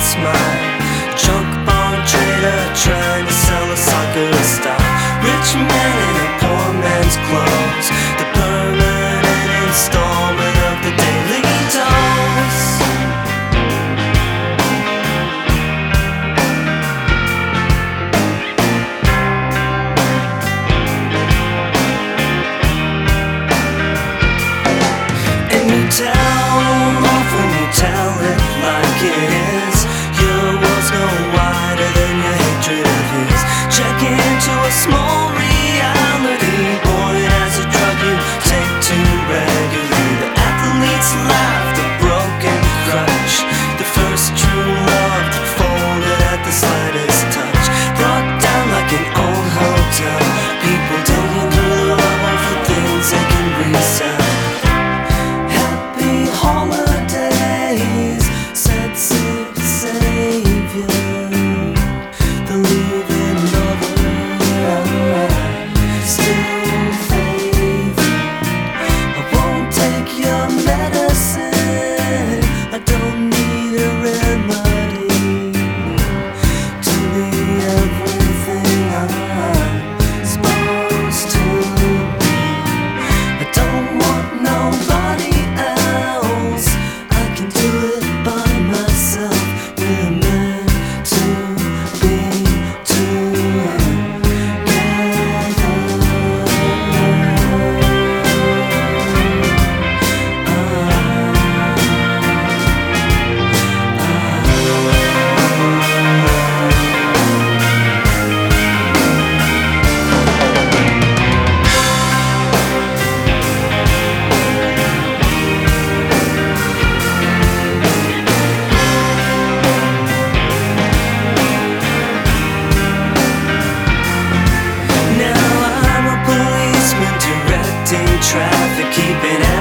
smile. Junk bond trader trying to sell a soccer star. Rich man in a poor man's clothes. The permanent installment of the daily dose. And you often you tell it like it is. Your world's no wider than your hatred of his. Check into a small reality. Boy, as a drug you take too regularly. The athlete's laugh, the broken crutch. The first true love folded at the slightest touch. Brought down like an old hotel. People digging through the rubble for things they can resell. Holidays, said sick savior, the living lover, still favor. I won't take your medicine, I don't need a remedy to be everything I'm supposed to be. I don't want nobody else. I can do it by myself. We're meant to be together. Now I'm a policeman directing traffic, keeping